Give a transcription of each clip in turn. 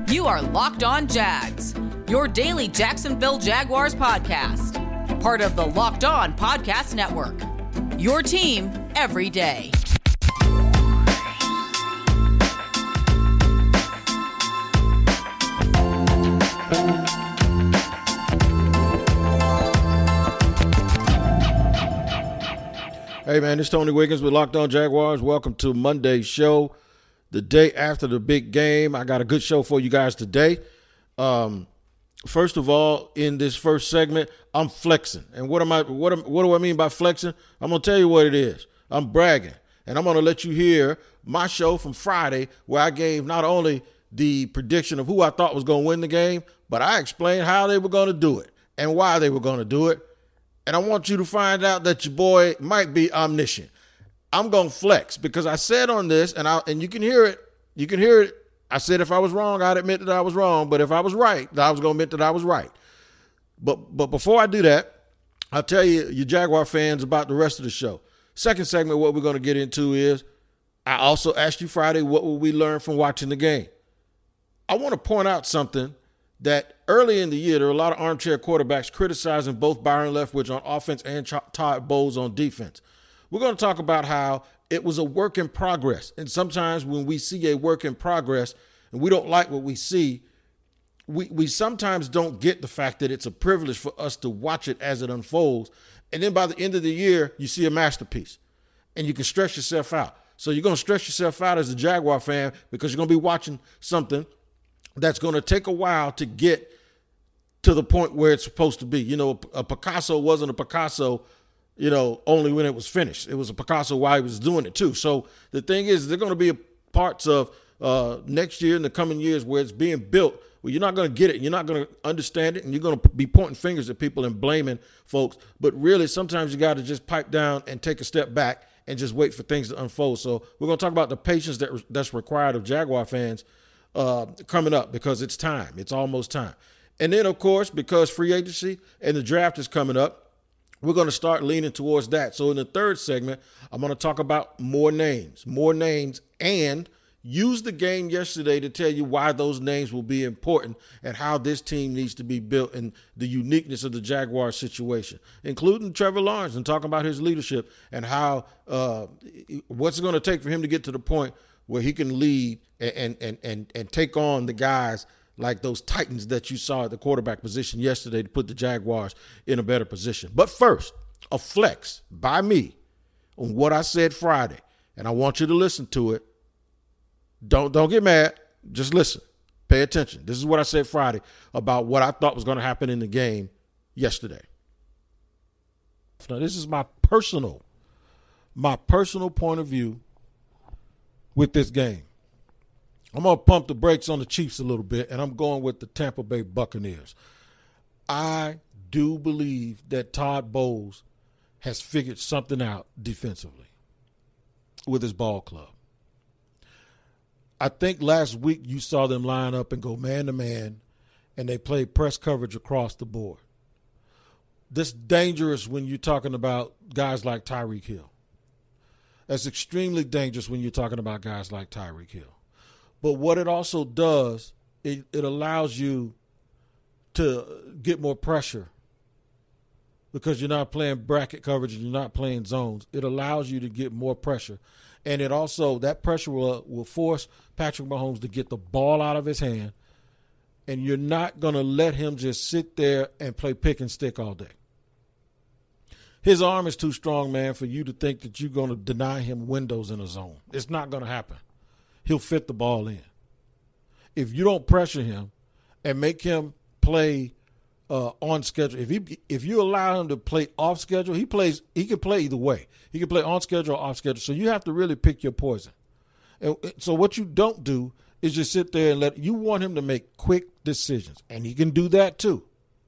You are Locked On Jags, your daily Jacksonville Jaguars podcast. Part of the Locked On Podcast Network, your team every day. Hey man, it's Tony Wiggins with Locked On Jaguars. Welcome to Monday's show, the day after the big game. I got a good show for you guys today. First of all, in this first segment, I'm flexing. And what do I mean by flexing? I'm going to tell you what it is. I'm bragging. And I'm going to let you hear my show from Friday where I gave not only the prediction of who I thought was going to win the game, but I explained how they were going to do it and why they were going to do it. And I want you to find out that your boy might be omniscient. I'm going to flex because I said on this, and you can hear it. You can hear it. I said if I was wrong, I'd admit that I was wrong. But if I was right, I was going to admit that I was right. But before I do that, I'll tell you Jaguar fans about the rest of the show. Second segment, what we're going to get into is I also asked you Friday, what will we learn from watching the game? I want to point out something that early in the year, there were a lot of armchair quarterbacks criticizing both Byron Leftwich on offense and Todd Bowles on defense. We're going to talk about how it was a work in progress. And sometimes when we see a work in progress and we don't like what we see, we sometimes don't get the fact that it's a privilege for us to watch it as it unfolds. And then by the end of the year, you see a masterpiece and you can stress yourself out. So you're going to stress yourself out as a Jaguar fan because you're going to be watching something that's going to take a while to get to the point where it's supposed to be. You know, a Picasso wasn't a Picasso, only when it was finished. It was a Picasso while he was doing it too. So the thing is, there are going to be parts of next year and the coming years where it's being built where you're not going to get it. You're not going to understand it. And you're going to be pointing fingers at people and blaming folks. But really, sometimes you got to just pipe down and take a step back and just wait for things to unfold. So we're going to talk about the patience that's required of Jaguar fans coming up because it's time. It's almost time. And then, of course, because free agency and the draft is coming up, we're going to start leaning towards that. So in the third segment, I'm going to talk about more names, and use the game yesterday to tell you why those names will be important and how this team needs to be built and the uniqueness of the Jaguars situation, including Trevor Lawrence and talking about his leadership and how what's it going to take for him to get to the point where he can lead and take on the guys like those Titans that you saw at the quarterback position yesterday to put the Jaguars in a better position. But first, a flex by me on what I said Friday, and I want you to listen to it. Don't get mad. Just listen. Pay attention. This is what I said Friday about what I thought was going to happen in the game yesterday. Now, this is my personal point of view with this game. I'm going to pump the brakes on the Chiefs a little bit, and I'm going with the Tampa Bay Buccaneers. I do believe that Todd Bowles has figured something out defensively with his ball club. I think last week you saw them line up and go man-to-man, and they played press coverage across the board. This is dangerous when you're talking about guys like Tyreek Hill. That's extremely dangerous when you're talking about guys like Tyreek Hill. But what it also does, it allows you to get more pressure because you're not playing bracket coverage and you're not playing zones. It allows you to get more pressure. And it also, that pressure will force Patrick Mahomes to get the ball out of his hand, and you're not going to let him just sit there and play pick and stick all day. His arm is too strong, man, for you to think that you're going to deny him windows in a zone. It's not going to happen. He'll fit the ball in. If you don't pressure him and make him play on schedule, if you allow him to play off schedule, he can play either way. He can play on schedule or off schedule. So you have to really pick your poison. And so what you don't do is just sit there and you want him to make quick decisions, and he can do that too.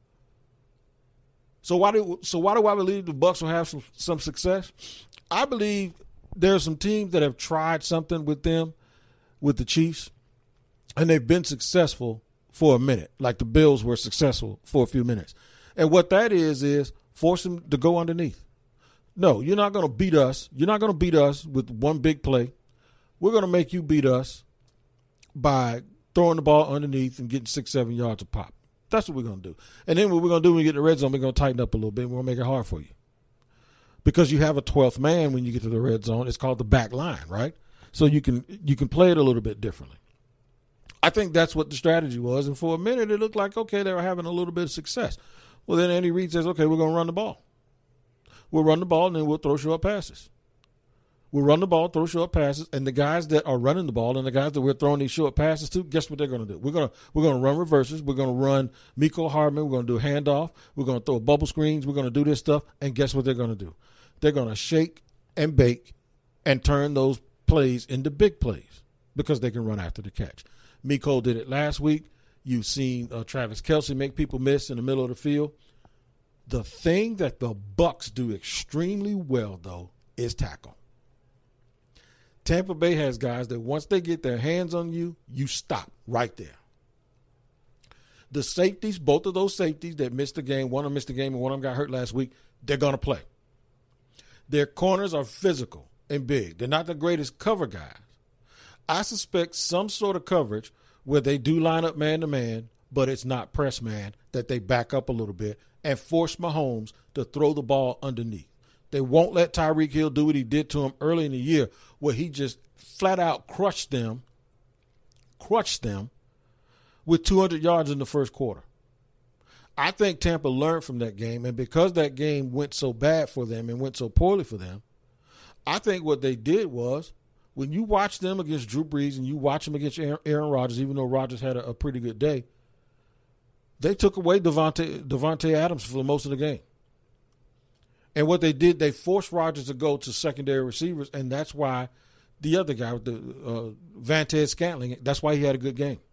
So why do I believe the Bucs will have some success? I believe there are some teams that have tried something with them, with the Chiefs, and they've been successful for a minute, like the Bills were successful for a few minutes. And what that is force them to go underneath. No, you're not going to beat us. You're not going to beat us with one big play. We're going to make you beat us by throwing the ball underneath and getting 6-7 yards a pop. That's what we're going to do. And then what we're going to do when we get in the red zone, we're going to tighten up a little bit. We're going to make it hard for you. Because you have a 12th man when you get to the red zone. It's called the back line, right? So you can play it a little bit differently. I think that's what the strategy was. And for a minute, it looked like, okay, they were having a little bit of success. Well, then Andy Reid says, okay, we're going to run the ball. We'll run the ball, and then we'll throw short passes. We'll run the ball, throw short passes, and the guys that are running the ball and the guys that we're throwing these short passes to, guess what they're going to do? We're going to run reverses. We're going to run Mecole Hardman. We're going to do a handoff. We're going to throw bubble screens. We're going to do this stuff, and guess what they're going to do? They're going to shake and bake and turn those plays into big plays because they can run after the catch. Mecole did it last week. You've seen Travis Kelce make people miss in the middle of the field. The thing that the Bucs do extremely well, though, is tackle. Tampa Bay has guys that once they get their hands on you, you stop right there. The safeties, both of those safeties that missed the game, one of them missed the game and one of them got hurt last week, they're going to play. Their corners are physical and big. They're not the greatest cover guys. I suspect some sort of coverage where they do line up man-to-man, but it's not press man, that they back up a little bit and force Mahomes to throw the ball underneath. They won't let Tyreek Hill do what he did to him early in the year where he just flat out crushed them with 200 yards in the first quarter. I think Tampa learned from that game, and because that game went so bad for them and went so poorly for them, I think what they did was when you watch them against Drew Brees and you watch them against Aaron Rodgers, even though Rodgers had a pretty good day, they took away Devontae Adams for most of the game. And what they did, they forced Rodgers to go to secondary receivers, and that's why the other guy, with the Vantez Scantling, that's why he had a good game.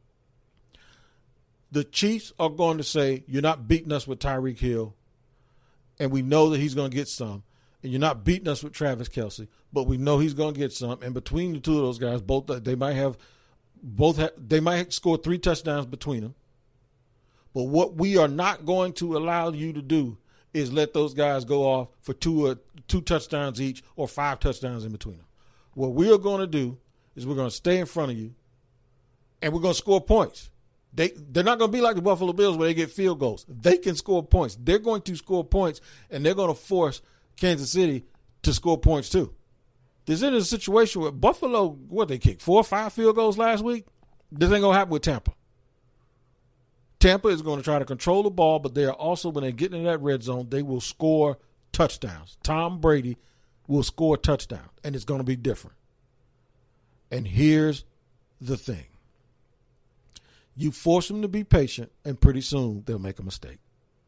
The Chiefs are going to say, you're not beating us with Tyreek Hill, and we know that he's going to get some, and you're not beating us with Travis Kelce, but we know he's going to get some. And between the two of those guys, they might score 3 touchdowns between them. But what we are not going to allow you to do is let those guys go off for two touchdowns each or 5 touchdowns in between them. What we are going to do is we're going to stay in front of you, and we're going to score points. They're not going to be like the Buffalo Bills where they get field goals. They can score points. They're going to score points, and they're going to force Kansas City to score points too. This is a situation where Buffalo, they kicked 4 or 5 field goals last week? This ain't going to happen with Tampa. Tampa is going to try to control the ball, but they are also, when they get in that red zone, they will score touchdowns. Tom Brady will score a touchdown, and it's going to be different. And here's the thing. You force them to be patient, and pretty soon they'll make a mistake.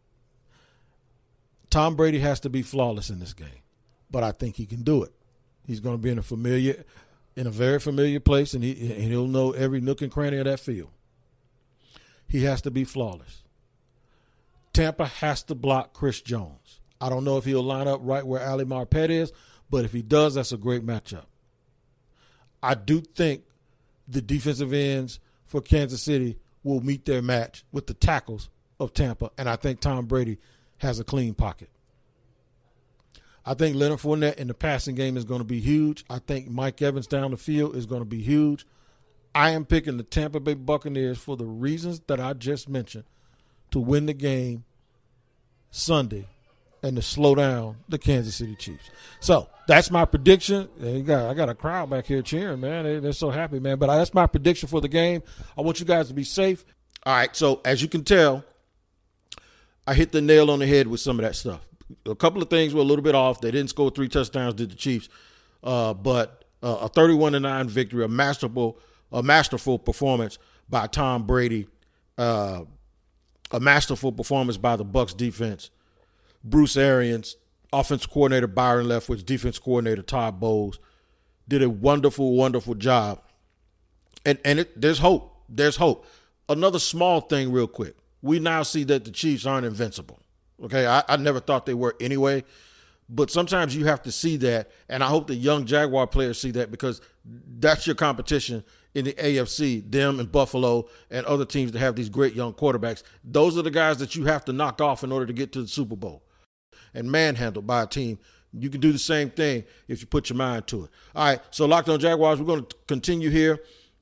Tom Brady has to be flawless in this game, but I think he can do it. He's going to be in a very familiar place, and he'll know every nook and cranny of that field. He has to be flawless. Tampa has to block Chris Jones. I don't know if he'll line up right where Ali Marpet is, but if he does, that's a great matchup. I do think the defensive ends for Kansas City will meet their match with the tackles of Tampa, and I think Tom Brady has a clean pocket. I think Leonard Fournette in the passing game is going to be huge. I think Mike Evans down the field is going to be huge. I am picking the Tampa Bay Buccaneers for the reasons that I just mentioned to win the game Sunday and to slow down the Kansas City Chiefs. So that's my prediction. I got a crowd back here cheering, man. They're so happy, man. But that's my prediction for the game. I want you guys to be safe. All right, so as you can tell, I hit the nail on the head with some of that stuff. A couple of things were a little bit off. They didn't score 3 touchdowns, did the Chiefs. But a 31-9 victory, a masterful performance by Tom Brady, a masterful performance by the Bucs defense. Bruce Arians, offensive coordinator Byron Leftwich, defense coordinator Todd Bowles did a wonderful, wonderful job. And there's hope. There's hope. Another small thing real quick. We now see that the Chiefs aren't invincible. Okay, I never thought they were anyway. But sometimes you have to see that, and I hope the young Jaguar players see that because that's your competition in the AFC, them and Buffalo and other teams that have these great young quarterbacks. Those are the guys that you have to knock off in order to get to the Super Bowl and manhandled by a team. You can do the same thing if you put your mind to it. All right, so Locked On Jaguars, we're going to continue here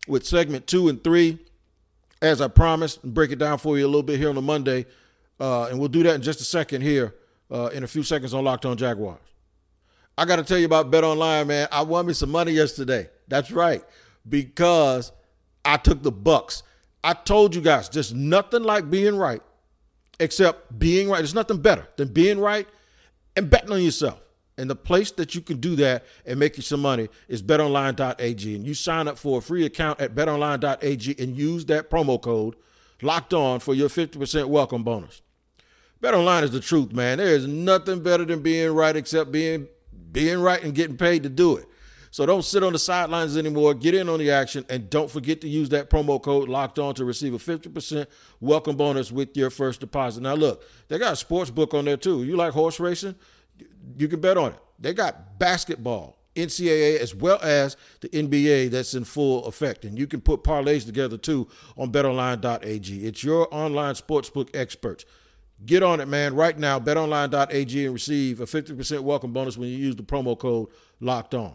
with segment 2 and 3, as I promised, and break it down for you a little bit here on a Monday. And we'll do that in just a second here, in a few seconds on Locked On Jaguars. I got to tell you about BetOnline, man. I won me some money yesterday. That's right, because I took the Bucks. I told you guys, there's nothing like being right, except being right. There's nothing better than being right and betting on yourself. And the place that you can do that and make you some money is betonline.ag. And you sign up for a free account at betonline.ag and use that promo code Locked On for your 50% welcome bonus. BetOnline is the truth, man. There is nothing better than being right except being right and getting paid to do it. So don't sit on the sidelines anymore. Get in on the action, and don't forget to use that promo code Locked On to receive a 50% welcome bonus with your first deposit. Now, look, they got a sports book on there, too. You like horse racing? You can bet on it. They got basketball, NCAA, as well as the NBA that's in full effect. And you can put parlays together, too, on betonline.ag. It's your online sportsbook experts. Get on it, man, right now, betonline.ag, and receive a 50% welcome bonus when you use the promo code Locked On.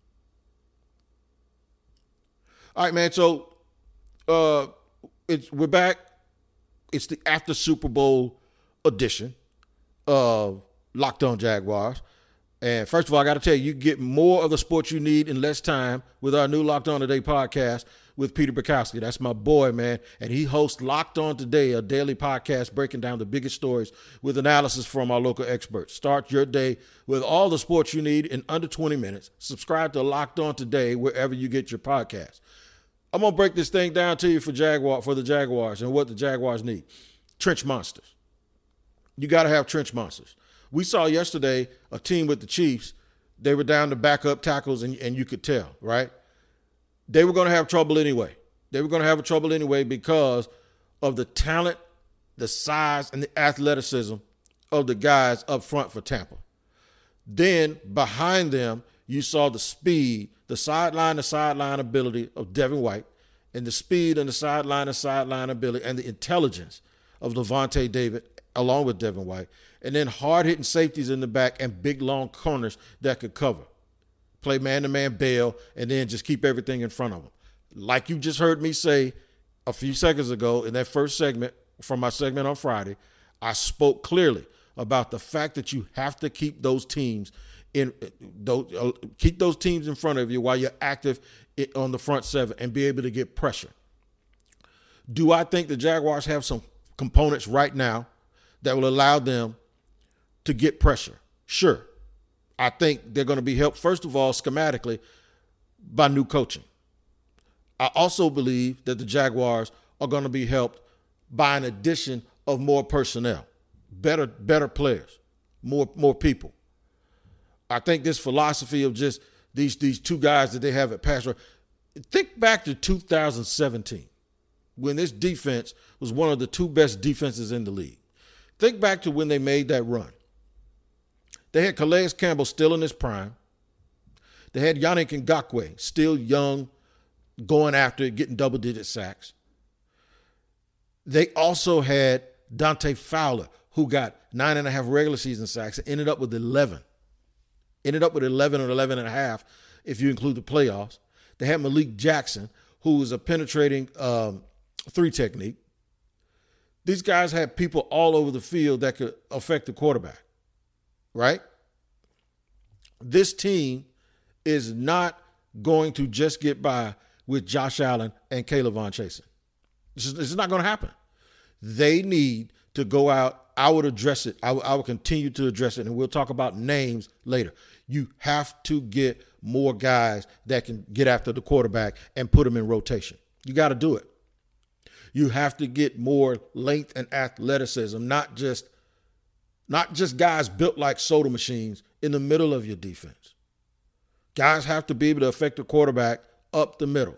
All right, man, so we're back. It's the after Super Bowl edition of Locked On Jaguars. And first of all, I got to tell you, you get more of the sports you need in less time with our new Locked On Today podcast with Peter Bukowski. That's my boy, man. And he hosts Locked On Today, a daily podcast breaking down the biggest stories with analysis from our local experts. Start your day with all the sports you need in under 20 minutes. Subscribe to Locked On Today wherever you get your podcast. I'm going to break this thing down to you for the Jaguars and what the Jaguars need. Trench monsters. You got to have trench monsters. We saw yesterday a team with the Chiefs. They were down to backup tackles, and you could tell, right? They were going to have trouble anyway. They were going to have trouble anyway because of the talent, the size, and the athleticism of the guys up front for Tampa. Then behind them, you saw the speed, the sideline-to-sideline ability of Devin White, and the speed and the sideline-to-sideline ability and the intelligence of Lavonte David along with Devin White, and then hard-hitting safeties in the back and big, long corners that could cover. Play man-to-man bail, and then just keep everything in front of them. Like you just heard me say a few seconds ago in that first segment from my segment on Friday, I spoke clearly about the fact that you have to keep those teams in front of you while you're active on the front seven and be able to get pressure. Do I think the Jaguars have some components right now that will allow them to get pressure? Sure. I think they're going to be helped, first of all, schematically, by new coaching. I also believe that the Jaguars are going to be helped by an addition of more personnel, better players, more people. I think this philosophy of just these two guys that they have at pass rush. Think back to 2017 when this defense was one of the two best defenses in the league. Think back to when they made that run. They had Calais Campbell still in his prime. They had Yannick Ngakoue still young, going after it, getting double-digit sacks. They also had Dante Fowler, who got 9.5 regular season sacks and ended up with 11. Ended up with 11 or 11.5 if you include the playoffs. They had Malik Jackson, who was a penetrating three technique. These guys had people all over the field that could affect the quarterback, right? This team is not going to just get by with Josh Allen and Caleb Von Chasen. This is not going to happen. They need to go out. I would address it. I will continue to address it, and we'll talk about names later. You have to get more guys that can get after the quarterback and put them in rotation. You got to do it. You have to get more length and athleticism, not just guys built like soda machines in the middle of your defense. Guys have to be able to affect the quarterback up the middle.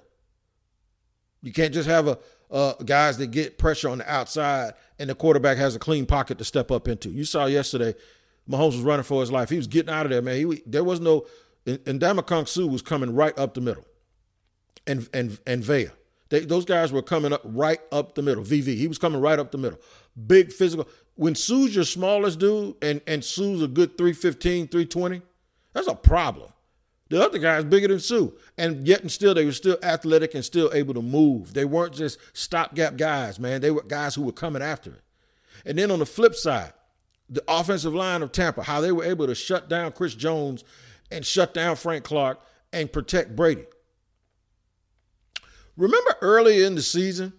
You can't just have guys that get pressure on the outside and the quarterback has a clean pocket to step up into. You saw yesterday, Mahomes was running for his life. He was getting out of there, man. There was no – and Ndamukong Suh was coming right up the middle. And Vea. Those guys were coming up right up the middle. VV, he was coming right up the middle. Big physical. When Suh's your smallest dude and Suh's a good 315, 320, that's a problem The other guy's bigger than Sue. And yet and still, they were still athletic and still able to move. They weren't just stopgap guys, man. They were guys who were coming after it. And then on the flip side, the offensive line of Tampa, how they were able to shut down Chris Jones and shut down Frank Clark and protect Brady. Remember early in the season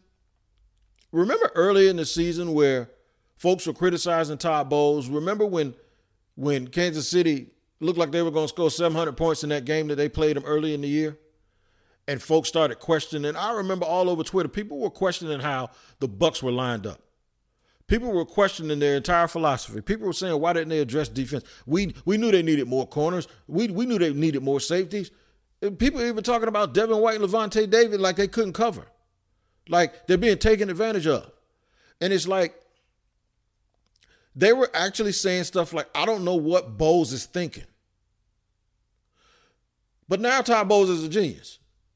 where folks were criticizing Todd Bowles? Remember when Kansas City looked like they were going to score 700 points in that game that they played them early in the year? And folks started questioning. I remember all over Twitter, people were questioning how the Bucs were lined up. People were questioning their entire philosophy. People were saying, why didn't they address defense? We knew they needed more corners. We knew they needed more safeties. People were even talking about Devin White and Levante David like they couldn't cover. Like they're being taken advantage of. And it's like they were actually saying stuff like, I don't know what Bowles is thinking. But now Todd Bowles is a genius.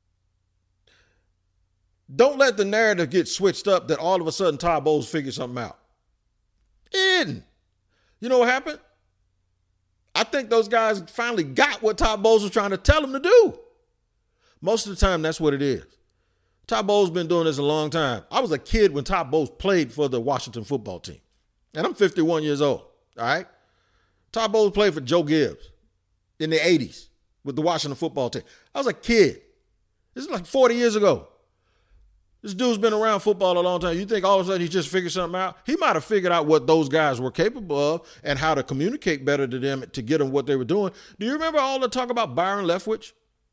Don't let the narrative get switched up that all of a sudden Todd Bowles figured something out. He didn't. You know what happened? I think those guys finally got what Todd Bowles was trying to tell them to do. Most of the time, that's what it is. Todd Bowles been doing this a long time. I was a kid when Todd Bowles played for the Washington football team. And I'm 51 years old, all right? Todd Bowles played for Joe Gibbs in the 80s with the Washington football team. I was a kid. This is like 40 years ago. This dude's been around football a long time. You think all of a sudden he just figured something out? He might have figured out what those guys were capable of and how to communicate better to them to get them what they were doing. Do you remember all the talk about Byron Leftwich?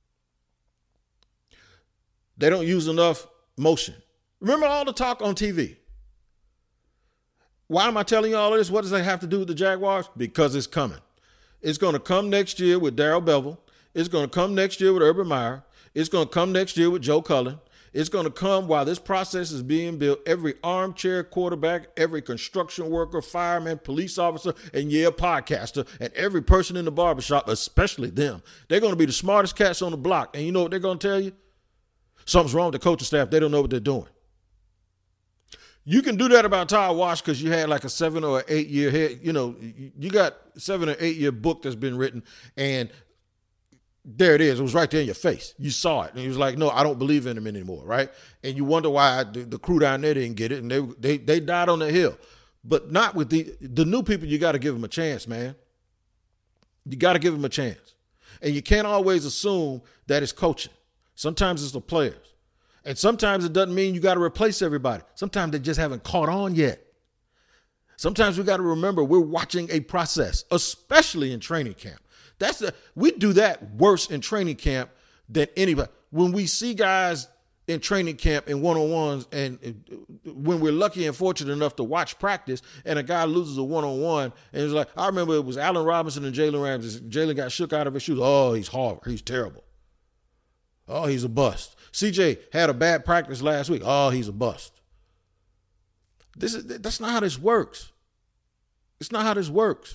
They don't use enough motion. Remember all the talk on TV? Why am I telling you all this? What does that have to do with the Jaguars? Because it's coming. It's going to come next year with Darrell Bevell. It's going to come next year with Urban Meyer. It's going to come next year with Joe Cullen. It's going to come while this process is being built. Every armchair quarterback, every construction worker, fireman, police officer, and podcaster, and every person in the barbershop, especially them, they're going to be the smartest cats on the block. And you know what they're going to tell you? Something's wrong with the coaching staff. They don't know what they're doing. You can do that about Todd Wash because you had like a 7 or 8 year head. You know, you got 7 or 8 year book that's been written, and there it is. It was right there in your face. You saw it. And he was like, no, I don't believe in him anymore, right? And you wonder why the crew down there didn't get it, and they died on the hill. But not with the new people. You got to give them a chance, man. You got to give them a chance. And you can't always assume that it's coaching. Sometimes it's the players. And sometimes it doesn't mean you got to replace everybody. Sometimes they just haven't caught on yet. Sometimes we got to remember we're watching a process, especially in training camp. We do that worse in training camp than anybody. When we see guys in training camp in one-on-ones, and when we're lucky and fortunate enough to watch practice, and a guy loses a one-on-one, and it's like, I remember it was Allen Robinson and Jalen Ramsey. Jalen got shook out of his shoes. Oh, he's horrible. He's terrible. Oh, he's a bust. CJ had a bad practice last week. Oh, he's a bust. That's not how this works. It's not how this works.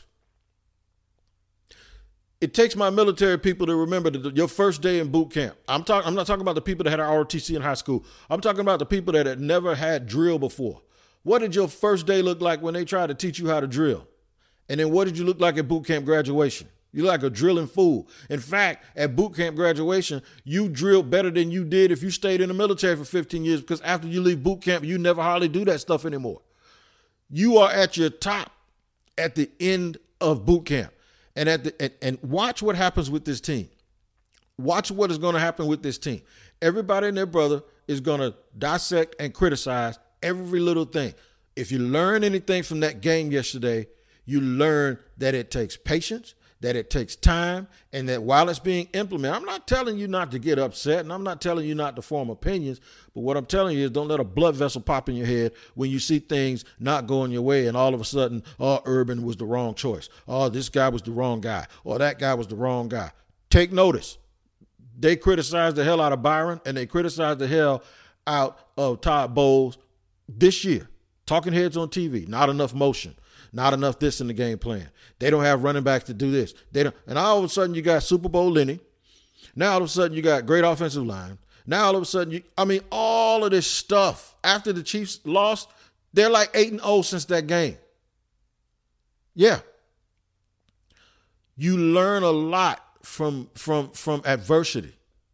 It takes my military people to remember that your first day in boot camp. I'm not talking about the people that had an ROTC in high school. I'm talking about the people that had never had drill before. What did your first day look like when they tried to teach you how to drill? And then what did you look like at boot camp graduation? You look like a drilling fool. In fact, at boot camp graduation, you drilled better than you did if you stayed in the military for 15 years, because after you leave boot camp, you never hardly do that stuff anymore. You are at your top at the end of boot camp. And watch what happens with this team. Watch what is going to happen with this team. Everybody and their brother is going to dissect and criticize every little thing. If you learn anything from that game yesterday, you learn that it takes patience, that it takes time, and that while it's being implemented, I'm not telling you not to get upset, and I'm not telling you not to form opinions, but what I'm telling you is don't let a blood vessel pop in your head when you see things not going your way, and all of a sudden, oh, Urban was the wrong choice. Oh, this guy was the wrong guy. Or that guy was the wrong guy. Take notice. They criticized the hell out of Byron, and they criticized the hell out of Todd Bowles this year. Talking heads on TV, not enough motion. Not enough this in the game plan. They don't have running backs to do this. They don't. And all of a sudden you got Super Bowl Lenny. Now all of a sudden you got great offensive line. Now all of a sudden all of this stuff. After the Chiefs lost, they're like 8-0 since that game. Yeah. You learn a lot from adversity.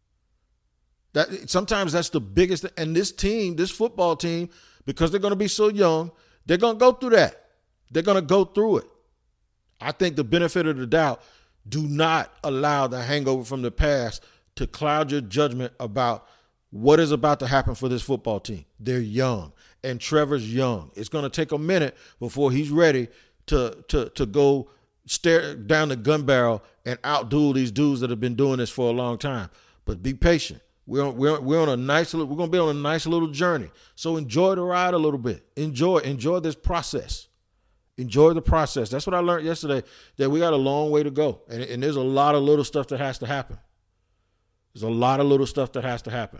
That sometimes that's the biggest. And this football team, because they're going to be so young, they're going to go through that. They're going to go through it. I think the benefit of the doubt, do not allow the hangover from the past to cloud your judgment about what is about to happen for this football team. They're young, and Trevor's young. It's going to take a minute before he's ready to go stare down the gun barrel and outduel these dudes that have been doing this for a long time. But be patient. We're on a nice little, we're going to be on a nice little journey. So enjoy the ride a little bit. Enjoy this process. Enjoy the process. That's what I learned yesterday, that we got a long way to go. And there's a lot of little stuff that has to happen. There's a lot of little stuff that has to happen.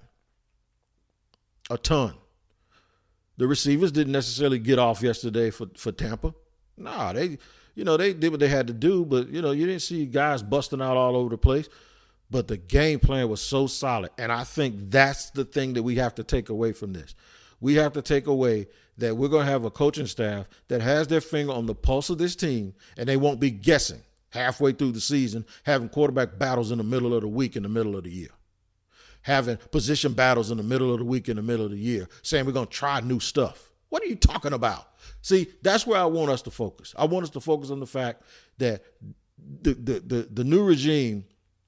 A ton. The receivers didn't necessarily get off yesterday for Tampa. Nah, they did what they had to do, but you didn't see guys busting out all over the place. But the game plan was so solid. And I think that's the thing that we have to take away from this. We have to take away that we're going to have a coaching staff that has their finger on the pulse of this team, and they won't be guessing halfway through the season, having quarterback battles in the middle of the week, in the middle of the year, having position battles in the middle of the week, in the middle of the year, saying we're going to try new stuff. What are you talking about? See, that's where I want us to focus. I want us to focus on the fact that the new regime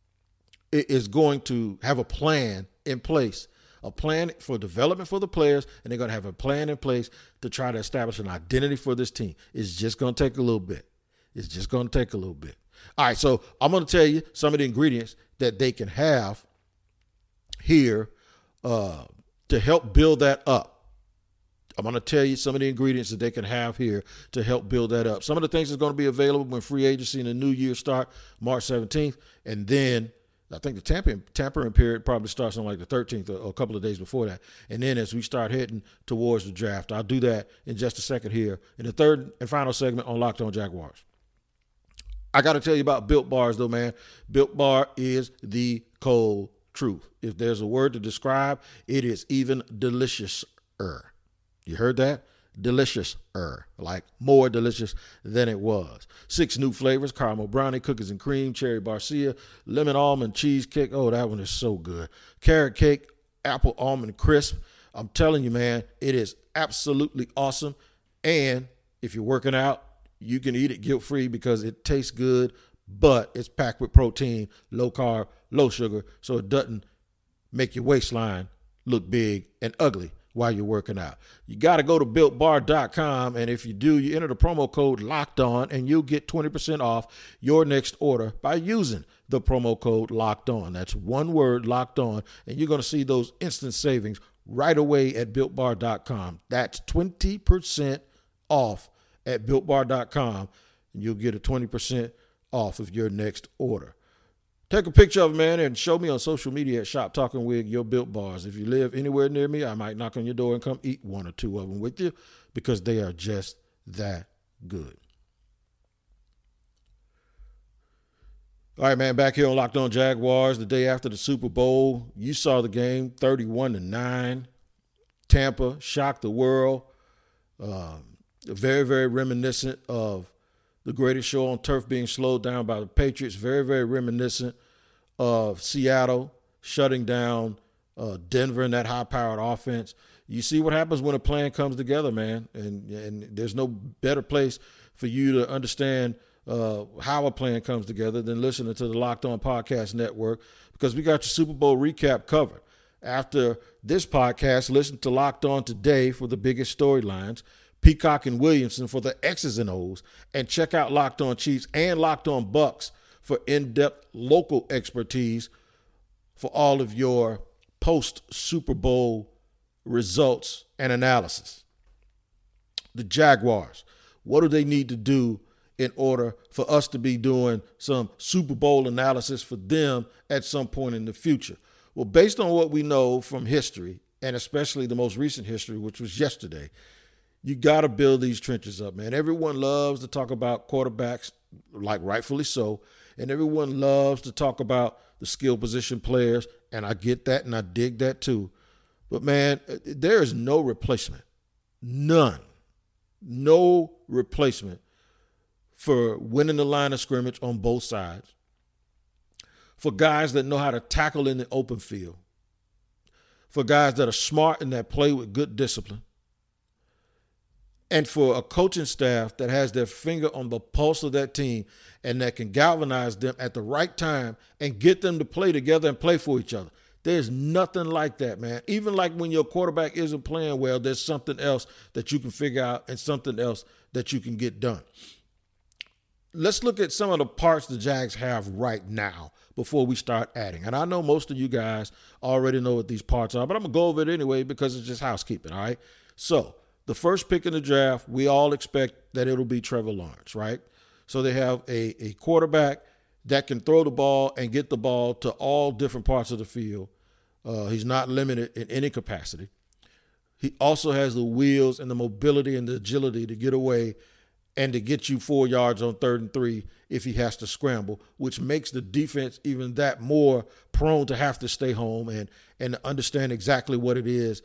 is going to have a plan in place, a plan for development for the players, and they're going to have a plan in place to try to establish an identity for this team. It's just going to take a little bit. It's just going to take a little bit. All right, so I'm going to tell you some of the ingredients that they can have here to help build that up. I'm going to tell you some of the ingredients that they can have here to help build that up. Some of the things that's going to be available when free agency and the new year start March 17th, and then I think the tampering period probably starts on like the 13th or a couple of days before that. And then as we start heading towards the draft, I'll do that in just a second here in the third and final segment on Locked On Jaguars. I got to tell you about Built Bars, though, man. Built Bar is the cold truth. If there's a word to describe, it is even delicious-er. You heard that? Delicious-er, like more delicious than it was. 6 new flavors: caramel brownie, cookies and cream, cherry barcia, lemon almond cheesecake. Oh, that one is so good. Carrot cake, apple almond crisp. I'm telling you, man, it is absolutely awesome. And if you're working out, you can eat it guilt-free because it tastes good, but it's packed with protein, low carb, low sugar, so it doesn't make your waistline look big and ugly while you're working out. You got to go to BuiltBar.com, and if you do, you enter the promo code LOCKEDON, and you'll get 20% off your next order by using the promo code LOCKEDON. That's one word, Locked On, and you're going to see those instant savings right away at BuiltBar.com. That's 20% off at BuiltBar.com, and you'll get a 20% off of your next order. Take a picture of it, man, and show me on social media at Shop Talking Wig your Built Bars. If you live anywhere near me, I might knock on your door and come eat 1 or 2 of them with you because they are just that good. All right, man, back here on Locked On Jaguars, the day after the Super Bowl. You saw the game, 31-9. Tampa shocked the world. Very, very reminiscent of the greatest show on turf being slowed down by the Patriots. Very, very reminiscent of Seattle shutting down Denver and that high-powered offense. You see what happens when a plan comes together, man, and there's no better place for you to understand how a plan comes together than listening to the Locked On Podcast Network, because we got your Super Bowl recap covered. After this podcast, listen to Locked On Today for the biggest storylines, Peacock and Williamson for the X's and O's, and check out Locked On Chiefs and Locked On Bucks for in-depth local expertise for all of your post-Super Bowl results and analysis. The Jaguars, what do they need to do in order for us to be doing some Super Bowl analysis for them at some point in the future? Well, based on what we know from history, and especially the most recent history, which was yesterday, you got to build these trenches up, man. Everyone loves to talk about quarterbacks, like rightfully so, and everyone loves to talk about the skill position players, and I get that and I dig that too. But, man, there is no replacement, none, no replacement for winning the line of scrimmage on both sides, for guys that know how to tackle in the open field, for guys that are smart and that play with good discipline, and for a coaching staff that has their finger on the pulse of that team and that can galvanize them at the right time and get them to play together and play for each other. There's nothing like that, man. Even like when your quarterback isn't playing well, there's something else that you can figure out and something else that you can get done. Let's look at some of the parts the Jags have right now before we start adding. And I know most of you guys already know what these parts are, but I'm going to go over it anyway because it's just housekeeping, all right? So the first pick in the draft, we all expect that it'll be Trevor Lawrence, right? So they have a quarterback that can throw the ball and get the ball to all different parts of the field. He's not limited in any capacity. He also has the wheels and the mobility and the agility to get away and to get you 4 yards on 3rd and 3 if he has to scramble, which makes the defense even that more prone to have to stay home and understand exactly what it is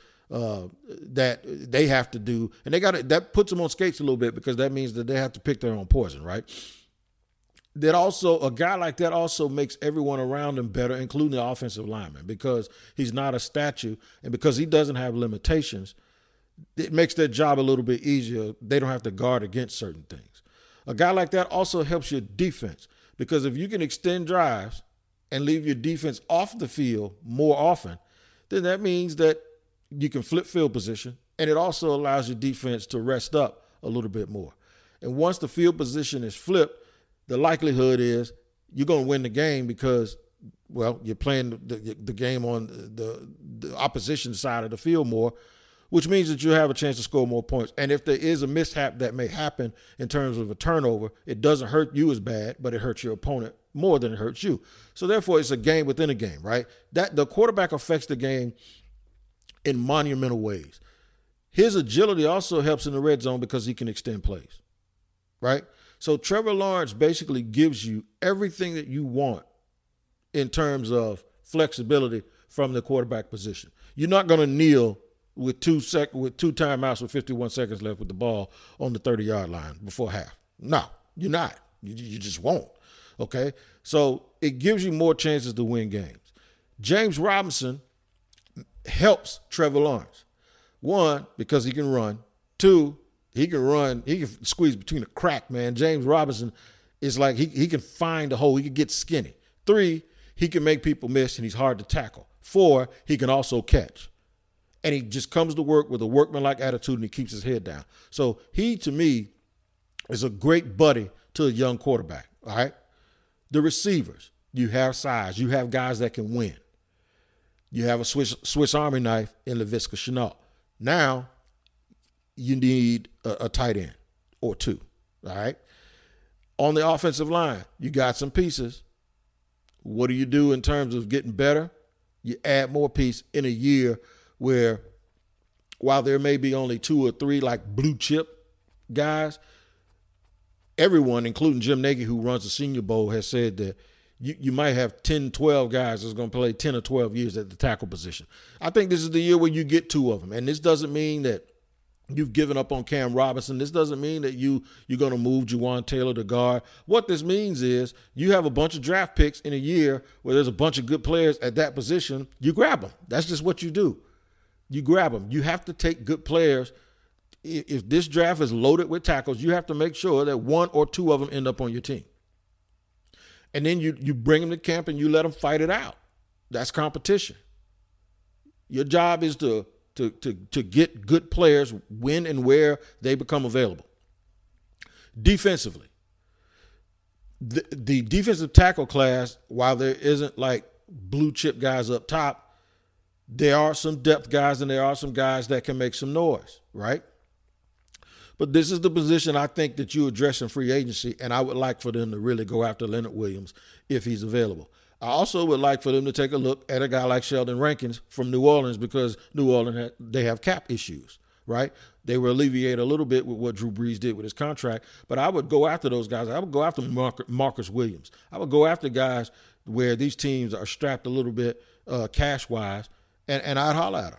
that they have to do. And that puts them on skates a little bit because that means that they have to pick their own poison, right? That also, a guy like that also makes everyone around him better, including the offensive lineman, because he's not a statue and because he doesn't have limitations. It makes their job a little bit easier. They don't have to guard against certain things. A guy like that also helps your defense because if you can extend drives and leave your defense off the field more often, then that means that you can flip field position, and it also allows your defense to rest up a little bit more. And once the field position is flipped, the likelihood is you're going to win the game because, well, you're playing the game on the opposition side of the field more, which means that you have a chance to score more points. And if there is a mishap that may happen in terms of a turnover, it doesn't hurt you as bad, but it hurts your opponent more than it hurts you. So therefore, it's a game within a game, right? That the quarterback affects the game in monumental ways. His agility also helps in the red zone because he can extend plays, right? So Trevor Lawrence basically gives you everything that you want in terms of flexibility from the quarterback position. You're not going to kneel with two timeouts with 51 seconds left with the ball on the 30-yard line before half. No, you're not. You just won't, okay? So it gives you more chances to win games. James Robinson helps Trevor Lawrence. One, because he can run. Two, he can run. He can squeeze between the crack, man. James Robinson is like he can find a hole. He can get skinny. Three, he can make people miss, and he's hard to tackle. Four, he can also catch. And he just comes to work with a workmanlike attitude, and he keeps his head down. So he, to me, is a great buddy to a young quarterback, all right? The receivers, you have size. You have guys that can win. You have a Swiss Army knife in Laviska Shenault. Now, you need a tight end or two, all right? On the offensive line, you got some pieces. What do you do in terms of getting better? You add more pieces in a year where while there may be only 2 or 3 like blue chip guys, everyone, including Jim Nagy, who runs the Senior Bowl, has said that you might have 10, 12 guys that's going to play 10 or 12 years at the tackle position. I think this is the year where you get 2 of them. And this doesn't mean that you've given up on Cam Robinson. This doesn't mean that you're going to move Juwan Taylor to guard. What this means is you have a bunch of draft picks in a year where there's a bunch of good players at that position. You grab them. That's just what you do. You grab them. You have to take good players. If this draft is loaded with tackles, you have to make sure that 1 or 2 of them end up on your team. And then you bring them to camp and you let them fight it out. That's competition. Your job is to get good players when and where they become available. Defensively, the defensive tackle class, while there isn't like blue chip guys up top, there are some depth guys and there are some guys that can make some noise, right? But this is the position I think that you address in free agency, and I would like for them to really go after Leonard Williams if he's available. I also would like for them to take a look at a guy like Sheldon Rankins from New Orleans because New Orleans, they have cap issues, right? They were alleviated a little bit with what Drew Brees did with his contract, but I would go after those guys. I would go after Marcus Williams. I would go after guys where these teams are strapped a little bit cash-wise, and I'd holler at them.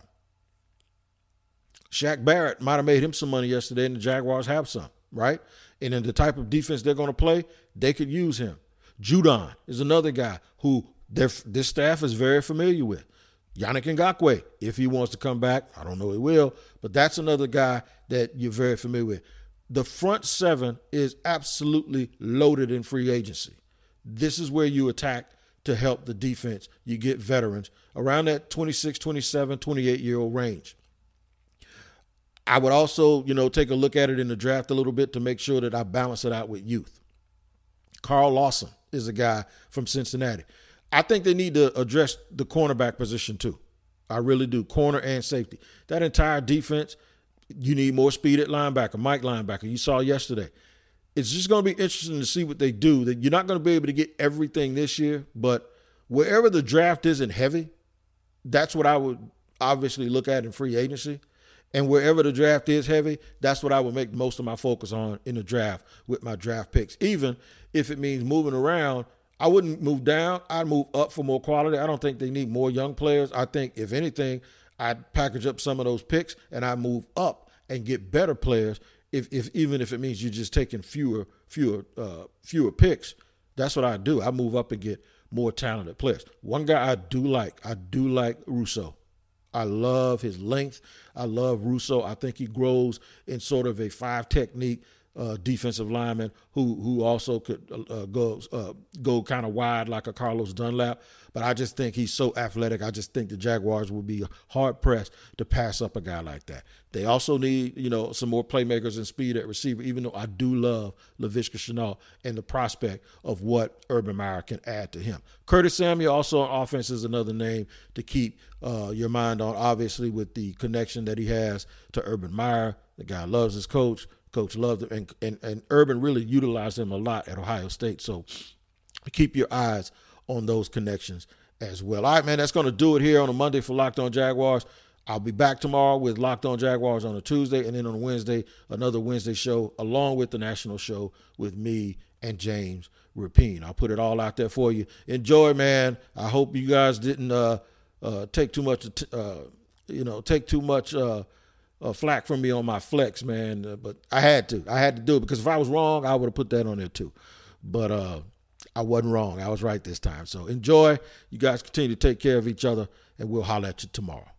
Shaq Barrett might have made him some money yesterday, and the Jaguars have some, right? And in the type of defense they're going to play, they could use him. Judon is another guy who this staff is very familiar with. Yannick Ngakoue, if he wants to come back, I don't know he will, but that's another guy that you're very familiar with. The front seven is absolutely loaded in free agency. This is where you attack to help the defense. You get veterans around that 26, 27, 28-year-old range. I would also, take a look at it in the draft a little bit to make sure that I balance it out with youth. Carl Lawson is a guy from Cincinnati. I think they need to address the cornerback position too. I really do, corner and safety. That entire defense, you need more speed at linebacker, Mike linebacker. You saw yesterday. It's just going to be interesting to see what they do. That you're not going to be able to get everything this year, but wherever the draft isn't heavy, that's what I would obviously look at in free agency. And wherever the draft is heavy, that's what I would make most of my focus on in the draft with my draft picks. Even if it means moving around, I wouldn't move down. I'd move up for more quality. I don't think they need more young players. I think, if anything, I'd package up some of those picks and I move up and get better players. Even if it means you're just taking fewer picks, that's what I do. I move up and get more talented players. One guy I do like Rousseau. I love his length. I love Rousseau. I think he grows in sort of a 5 technique defensive lineman who also could go kind of wide like a Carlos Dunlap. But I just think he's so athletic. I just think the Jaguars will be hard-pressed to pass up a guy like that. They also need, some more playmakers and speed at receiver, even though I do love Laviska Shenault and the prospect of what Urban Meyer can add to him. Curtis Samuel also on offense is another name to keep your mind on, obviously, with the connection that he has to Urban Meyer. The guy loves his coach. Coach loved him, and Urban really utilized him a lot at Ohio State. So keep your eyes on those connections as well. All right, man, that's going to do it here on a Monday for Locked On Jaguars. I'll be back tomorrow with Locked On Jaguars on a Tuesday, and then on Wednesday, another Wednesday show along with the national show with me and James Rapien. I'll put it all out there for you. Enjoy, man. I hope you guys didn't take too much flack from me on my flex, man. But I had to do it, because if I was wrong, I would have put that on there too. But I wasn't wrong. I was right this time. So enjoy. You guys continue to take care of each other, and we'll holler at you tomorrow.